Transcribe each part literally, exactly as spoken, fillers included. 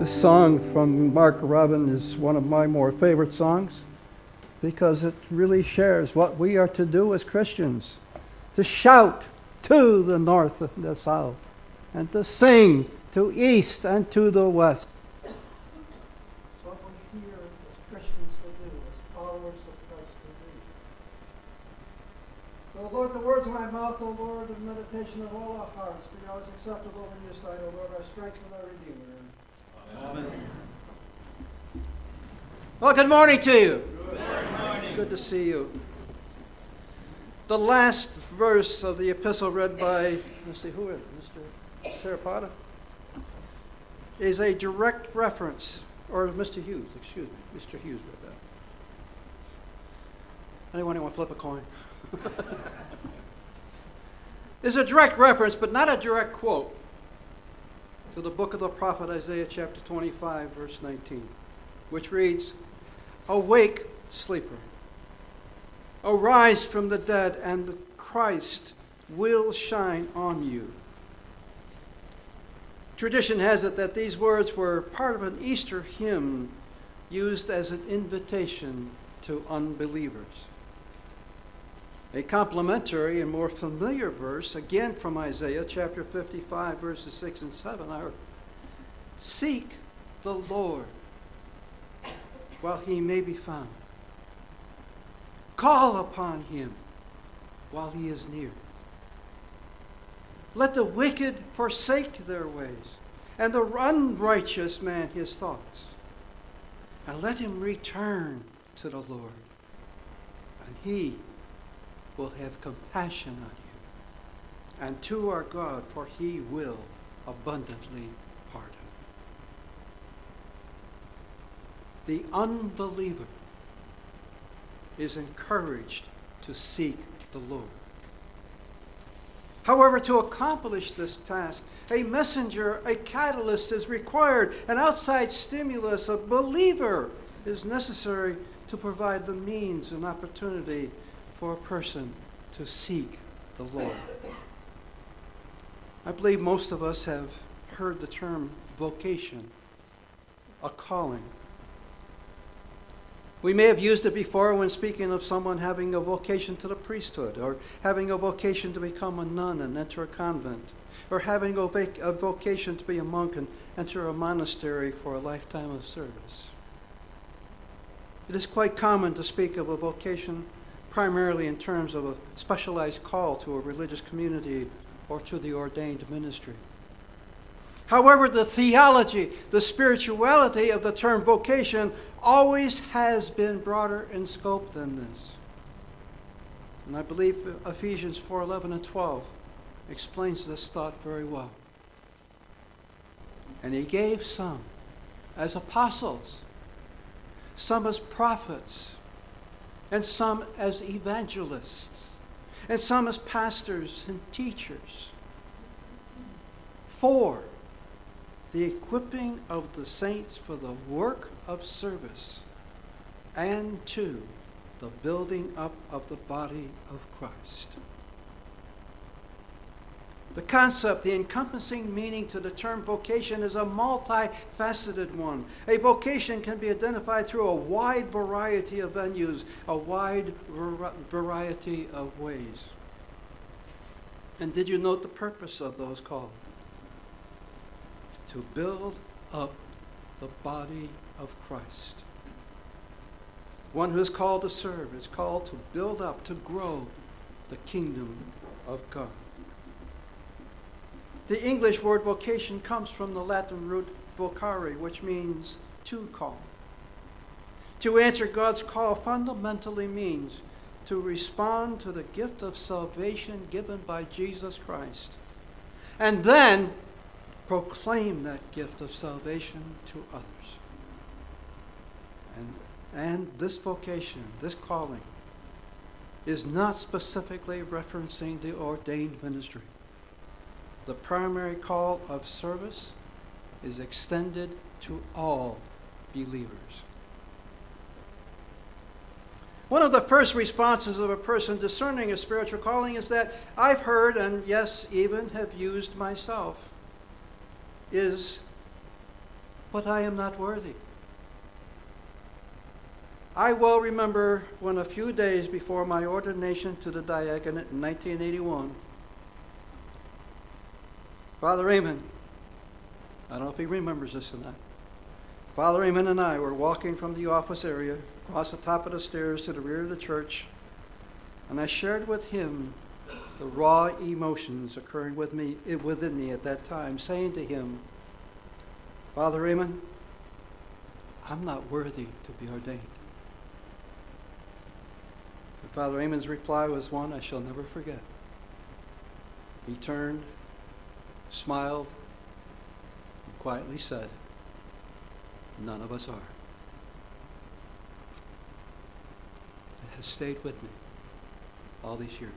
This song from Mark Robin is one of my more favorite songs because it really shares what we are to do as Christians, to shout to the north and the south, and to sing to east and to the west. It's what we hear as Christians to do, as followers of Christ to do. So Lord, the words of my mouth, O Lord, and meditation of all our hearts be always acceptable in your sight, O Lord, our strength and our Redeemer. Amen. Well, good morning to you. Good morning. It's good to see you. The last verse of the epistle read by, let's see, who is it? Mister Terrapata? Is a direct reference, or Mister Hughes, excuse me. Mister Hughes read that. Anyone want to flip a coin? Is a direct reference, but not a direct quote, to the book of the prophet Isaiah chapter twenty-five, verse nineteen, which reads, "Awake, sleeper. Arise from the dead, and Christ will shine on you." Tradition has it that these words were part of an Easter hymn used as an invitation to unbelievers. A complementary and more familiar verse, again from Isaiah chapter fifty-five, verses six and seven, are, "Seek the Lord while he may be found. Call upon him while he is near. Let the wicked forsake their ways, and the unrighteous man his thoughts. And let him return to the Lord, and he will have compassion on you, and to our God, for he will abundantly pardon." The unbeliever is encouraged to seek the Lord. However, to accomplish this task, a messenger, a catalyst is required. An outside stimulus, a believer, is necessary to provide the means and opportunity for a person to seek the Lord. I believe most of us have heard the term vocation, a calling. We may have used it before when speaking of someone having a vocation to the priesthood, or having a vocation to become a nun and enter a convent, or having a, vac- a vocation to be a monk and enter a monastery for a lifetime of service. It is quite common to speak of a vocation primarily in terms of a specialized call to a religious community or to the ordained ministry. However, the theology, the spirituality of the term vocation always has been broader in scope than this. And I believe Ephesians four eleven and twelve explains this thought very well. "And he gave some as apostles, some as prophets, and some as evangelists, and some as pastors and teachers, for the equipping of the saints for the work of service, and to the building up of the body of Christ." The concept, the encompassing meaning to the term vocation is a multifaceted one. A vocation can be identified through a wide variety of venues, a wide var- variety of ways. And did you note the purpose of those called? To build up the body of Christ. One who is called to serve is called to build up, to grow the kingdom of God. The English word vocation comes from the Latin root vocare, which means to call. To answer God's call fundamentally means to respond to the gift of salvation given by Jesus Christ, and then proclaim that gift of salvation to others. And, and this vocation, this calling, is not specifically referencing the ordained ministry. The primary call of service is extended to all believers. One of the first responses of a person discerning a spiritual calling is that I've heard, and yes, even have used myself, is but I am not worthy. I well remember when a few days before my ordination to the diaconate in nineteen eighty-one, Father Raymond, I don't know if he remembers this or not, Father Raymond and I were walking from the office area across the top of the stairs to the rear of the church, and I shared with him the raw emotions occurring with me, within me at that time, saying to him, Father Raymond, I'm not worthy to be ordained. And Father Raymond's reply was one I shall never forget. He turned, smiled, and quietly said, none of us are. It has stayed with me all these years.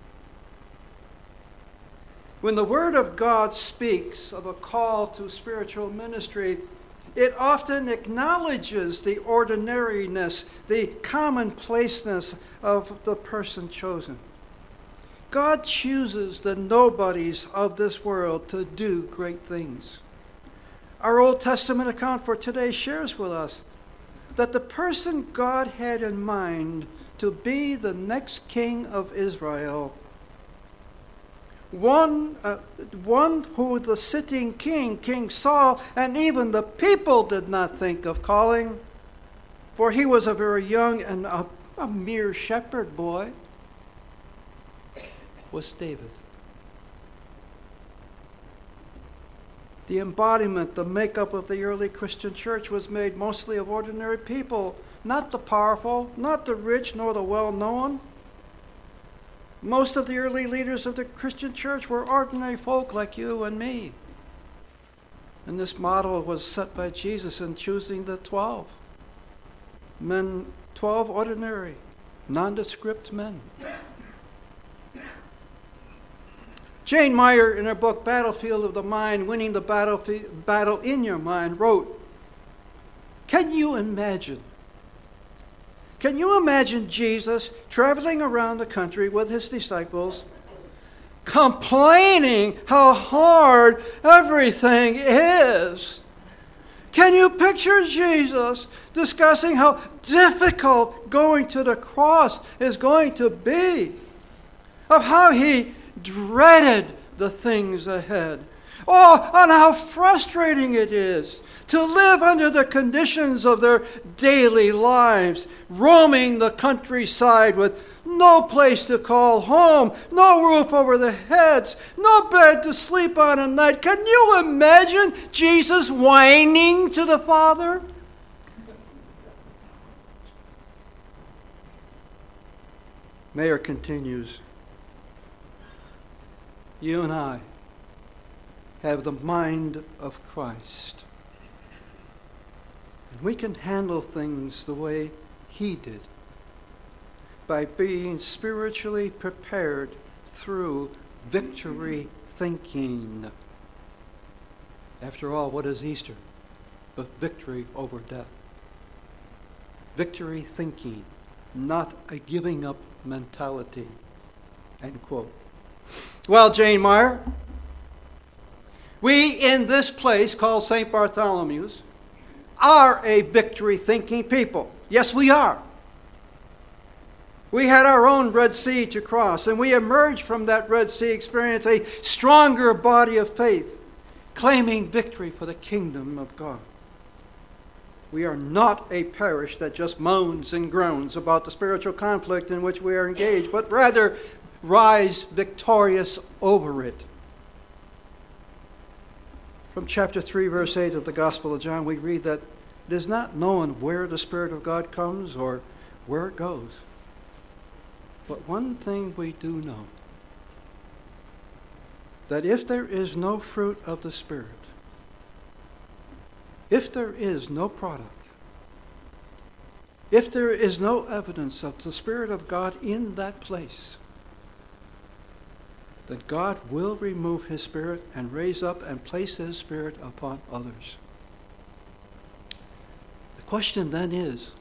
When the Word of God speaks of a call to spiritual ministry, it often acknowledges the ordinariness, the commonplaceness of the person chosen. God chooses the nobodies of this world to do great things. Our Old Testament account for today shares with us that the person God had in mind to be the next king of Israel, one, uh, one who the sitting king, King Saul, and even the people did not think of calling, for he was a very young and a, a mere shepherd boy, was David. The embodiment, the makeup of the early Christian church was made mostly of ordinary people, not the powerful, not the rich, nor the well-known. Most of the early leaders of the Christian church were ordinary folk like you and me. And this model was set by Jesus in choosing the twelve. Men, twelve ordinary, nondescript men. Jane Meyer, in her book Battlefield of the Mind, Winning the Battle, Battle in Your Mind, wrote, Can you imagine? Can you imagine Jesus traveling around the country with his disciples, complaining how hard everything is? Can you picture Jesus discussing how difficult going to the cross is going to be? Of how he dreaded the things ahead. Oh, and how frustrating it is to live under the conditions of their daily lives, roaming the countryside with no place to call home, no roof over their heads, no bed to sleep on at night. Can you imagine Jesus whining to the Father? Mayer continues, you and I have the mind of Christ. And we can handle things the way he did, by being spiritually prepared through victory thinking. After all, what is Easter but victory over death? Victory thinking, not a giving up mentality. End quote. Well, Jane Meyer, we in this place called Saint Bartholomew's are a victory-thinking people. Yes, we are. We had our own Red Sea to cross, and we emerged from that Red Sea experience a stronger body of faith, claiming victory for the kingdom of God. We are not a parish that just moans and groans about the spiritual conflict in which we are engaged, but rather rise victorious over it. From chapter three, verse eight of the Gospel of John, we read that it is not known where the Spirit of God comes or where it goes. But one thing we do know, that if there is no fruit of the Spirit, if there is no product, if there is no evidence of the Spirit of God in that place, that God will remove his Spirit and raise up and place his Spirit upon others. The question then is,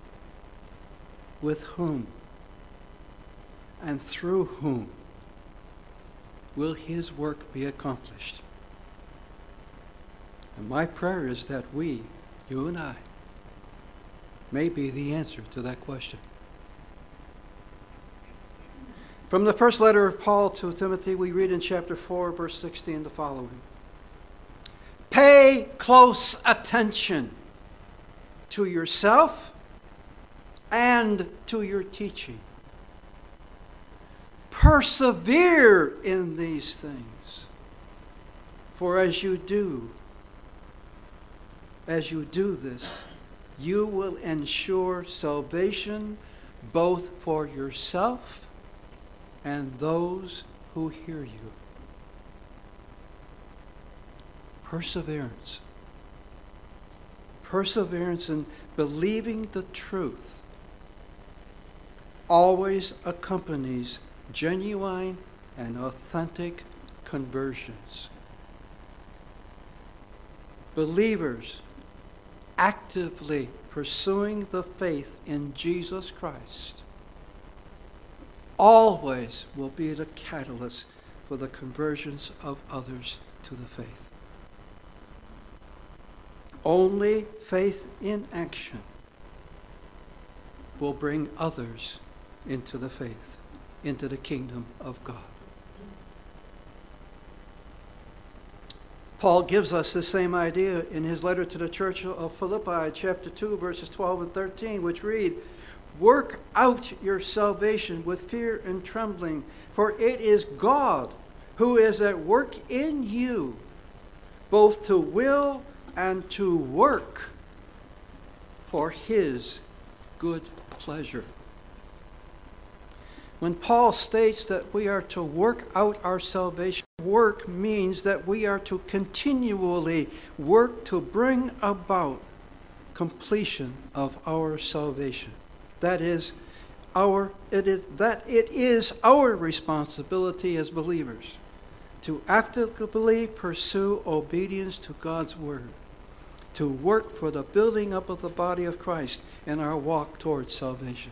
with whom and through whom will his work be accomplished? And my prayer is that we, you and I, may be the answer to that question. From the first letter of Paul to Timothy, we read in chapter four, verse sixteen, the following. Pay close attention to yourself and to your teaching. Persevere in these things. For as you do, as you do this, you will ensure salvation both for yourself and those who hear you. Perseverance. Perseverance in believing the truth always accompanies genuine and authentic conversions. Believers actively pursuing the faith in Jesus Christ always will be the catalyst for the conversions of others to the faith. Only faith in action will bring others into the faith, into the kingdom of God. Paul gives us the same idea in his letter to the church of Philippi, chapter two, verses twelve and thirteen, which read, work out your salvation with fear and trembling, for it is God who is at work in you, both to will and to work for his good pleasure. When Paul states that we are to work out our salvation, work means that we are to continually work to bring about completion of our salvation. That is our it is that it is our responsibility as believers to actively pursue obedience to God's word, to work for the building up of the body of Christ in our walk towards salvation.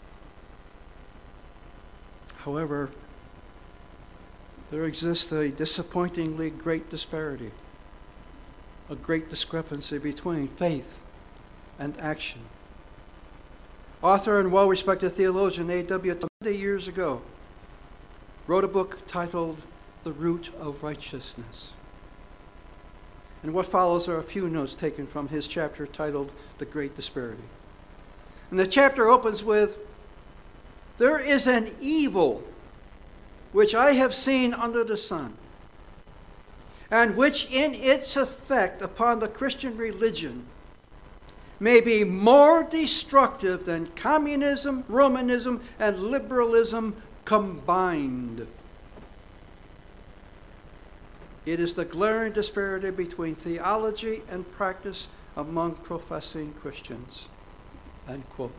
However, there exists a disappointingly great disparity, a great discrepancy between faith and action. Author and well-respected theologian A W twenty years ago wrote a book titled The Root of Righteousness. And what follows are a few notes taken from his chapter titled The Great Disparity. And the chapter opens with, there is an evil which I have seen under the sun, and which in its effect upon the Christian religion may be more destructive than communism, Romanism, and liberalism combined. It is the glaring disparity between theology and practice among professing Christians. End quote.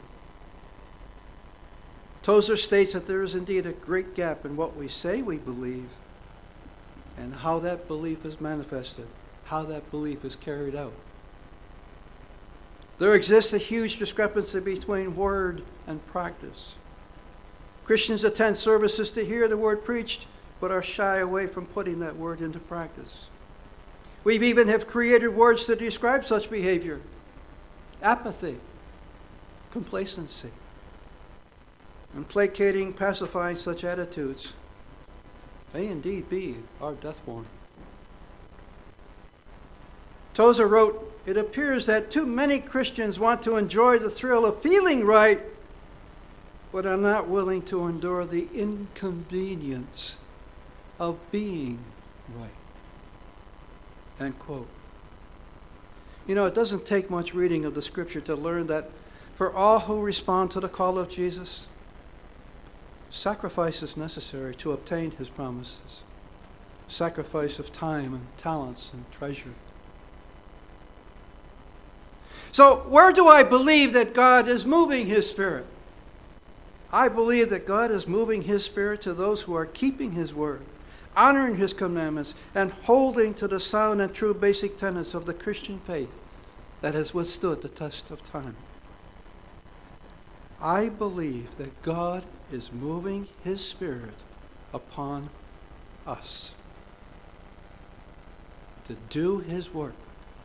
Tozer states that there is indeed a great gap in what we say we believe and how that belief is manifested, how that belief is carried out. There exists a huge discrepancy between word and practice. Christians attend services to hear the word preached, but are shy away from putting that word into practice. We've even have created words to describe such behavior. Apathy, complacency, and placating, pacifying such attitudes may indeed be our death warrant. Tozer wrote, it appears that too many Christians want to enjoy the thrill of feeling right, but are not willing to endure the inconvenience of being right. End quote. You know, it doesn't take much reading of the scripture to learn that for all who respond to the call of Jesus, sacrifice is necessary to obtain his promises. Sacrifice of time and talents and treasure. So where do I believe that God is moving his Spirit? I believe that God is moving his Spirit to those who are keeping his word, honoring his commandments, and holding to the sound and true basic tenets of the Christian faith that has withstood the test of time. I believe that God is moving his Spirit upon us to do his work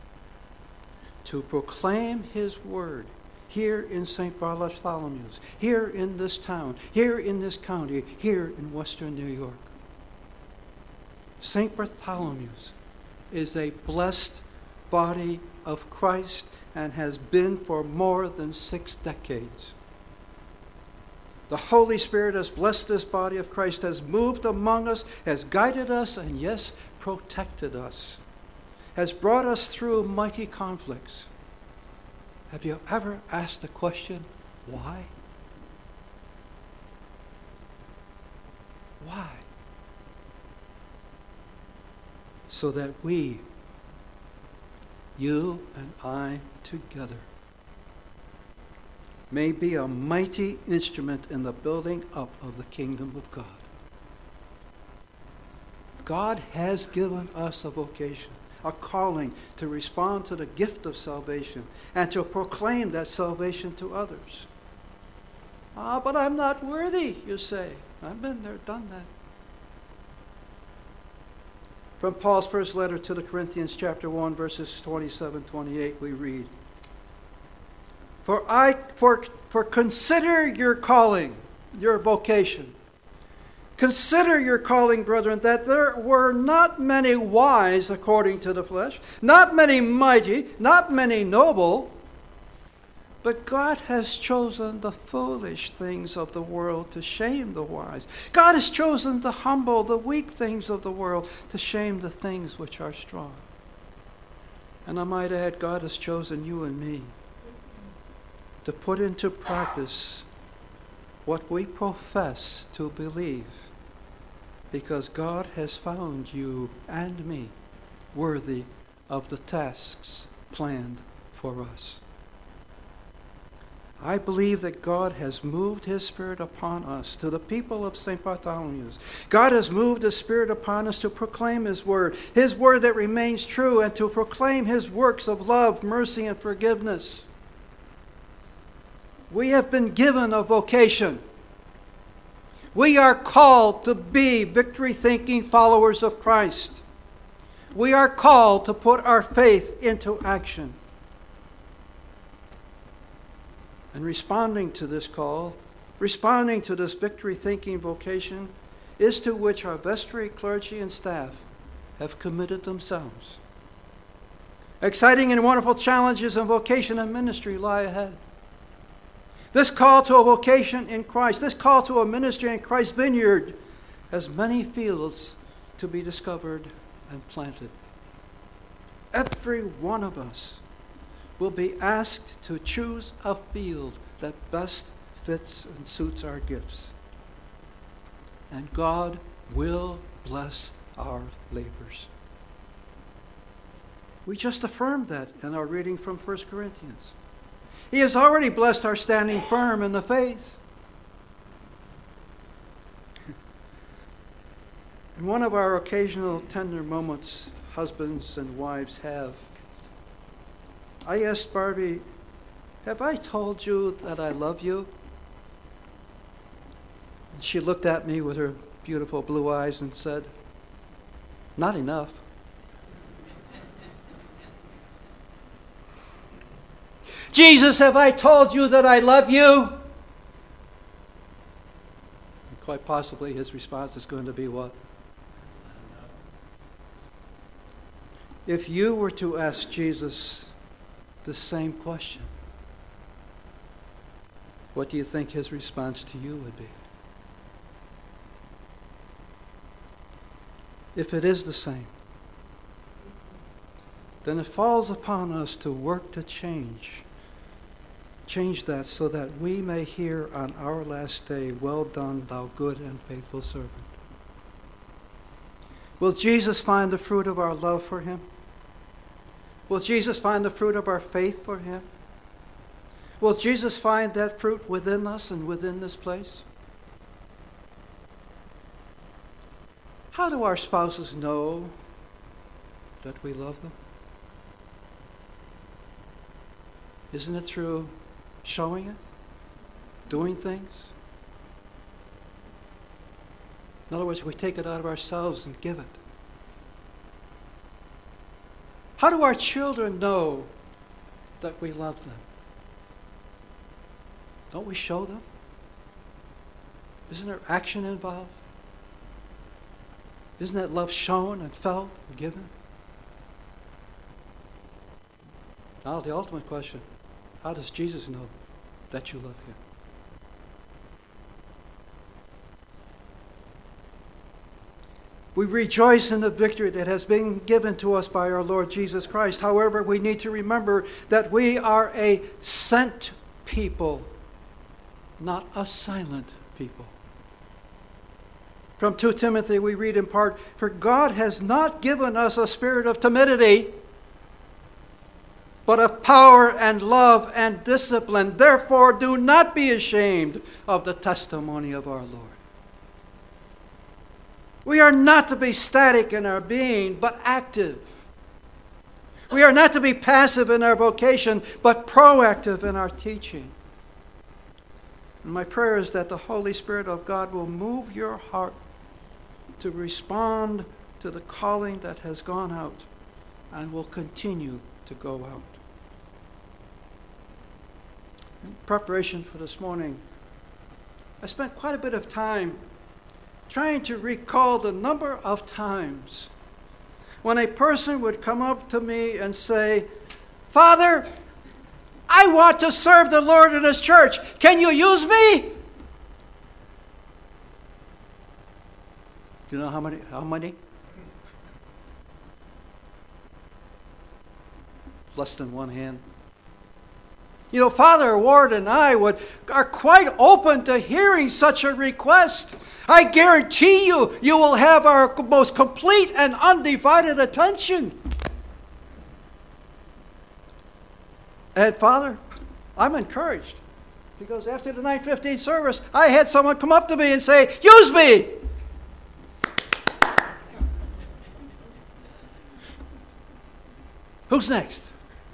to proclaim his word here in Saint Bartholomew's, here in this town, here in this county, here in western New York. Saint Bartholomew's is a blessed body of Christ and has been for more than six decades. The Holy Spirit has blessed this body of Christ, has moved among us, has guided us, and yes, protected us, has brought us through mighty conflicts. Have you ever asked the question, why? Why? So that we, you and I together, may be a mighty instrument in the building up of the kingdom of God. God has given us a vocation, a calling to respond to the gift of salvation and to proclaim that salvation to others. Ah, but I'm not worthy, you say. I've been there, done that. From Paul's first letter to the Corinthians, chapter one, verses twenty-seven, twenty-eight, we read, For I for, for consider your calling, your vocation. Consider your calling, brethren, that there were not many wise according to the flesh, not many mighty, not many noble, but God has chosen the foolish things of the world to shame the wise. God has chosen the humble, the weak things of the world to shame the things which are strong. And I might add, God has chosen you and me to put into practice what we profess to believe, because God has found you and me worthy of the tasks planned for us. I believe that God has moved his Spirit upon us, to the people of Saint Bartholomew's. God has moved his Spirit upon us to proclaim his word, his word that remains true, and to proclaim his works of love, mercy, and forgiveness. We have been given a vocation. We are called to be victory-thinking followers of Christ. We are called to put our faith into action. And responding to this call, responding to this victory-thinking vocation, is to which our vestry, clergy, and staff have committed themselves. Exciting and wonderful challenges in vocation and ministry lie ahead. This call to a vocation in Christ, this call to a ministry in Christ's vineyard, has many fields to be discovered and planted. Every one of us will be asked to choose a field that best fits and suits our gifts. And God will bless our labors. We just affirmed that in our reading from First Corinthians. He has already blessed our standing firm in the faith. In one of our occasional tender moments husbands and wives have, I asked Barbie, have I told you that I love you? And she looked at me with her beautiful blue eyes and said, not enough. Jesus, have I told you that I love you? And quite possibly his response is going to be what? If you were to ask Jesus the same question, what do you think his response to you would be? If it is the same, then it falls upon us to work to change. Change that so that we may hear on our last day, well done, thou good and faithful servant. Will Jesus find the fruit of our love for him? Will Jesus find the fruit of our faith for him? Will Jesus find that fruit within us and within this place? How do our spouses know that we love them? Isn't it through showing it? Doing things? In other words, we take it out of ourselves and give it. How do our children know that we love them? Don't we show them? Isn't there action involved? Isn't that love shown and felt and given? Now the ultimate question, how does Jesus know that you love him? We rejoice in the victory that has been given to us by our Lord Jesus Christ. However, we need to remember that we are a sent people, not a silent people. From Second Timothy we read in part, "For God has not given us a spirit of timidity, but of power and love and discipline. Therefore do not be ashamed of the testimony of our Lord." We are not to be static in our being, but active. We are not to be passive in our vocation, but proactive in our teaching. And my prayer is that the Holy Spirit of God will move your heart to respond to the calling that has gone out and will continue to go out. In preparation for this morning, I spent quite a bit of time trying to recall the number of times when a person would come up to me and say, "Father, I want to serve the Lord in this church. Can you use me?" Do you know how many? How many? Less than one hand. You know, Father Ward and I would are quite open to hearing such a request. I guarantee you, you will have our most complete and undivided attention. And Father, I'm encouraged because after the nine fifteen service, I had someone come up to me and say, "Use me." Who's next?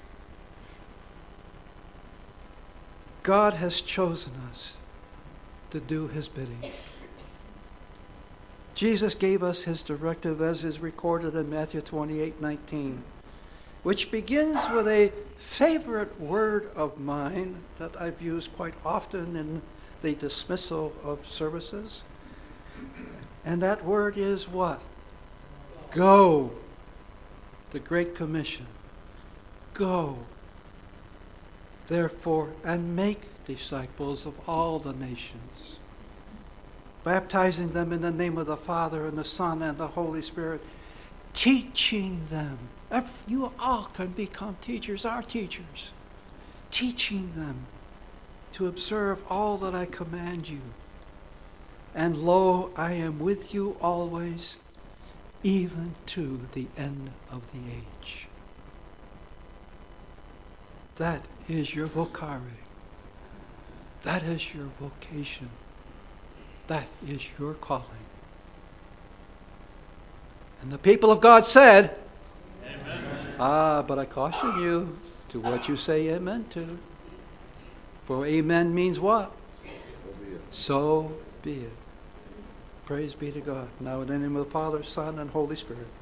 God has chosen us to do his bidding. Jesus gave us his directive as is recorded in Matthew twenty-eight nineteen, which begins with a favorite word of mine that I've used quite often in the dismissal of services. And that word is what? Go. The Great Commission. Go, therefore, and make disciples of all the nations, baptizing them in the name of the Father and the Son and the Holy Spirit, teaching them. You all can become teachers, our teachers, teaching them to observe all that I command you. And lo, I am with you always, even to the end of the age. That is your vocare. That is your vocation. That is your calling. And the people of God said, "Amen." Ah, but I caution you to what you say amen to. For amen means what? So be it. Praise be to God. Now in the name of the Father, Son, and Holy Spirit.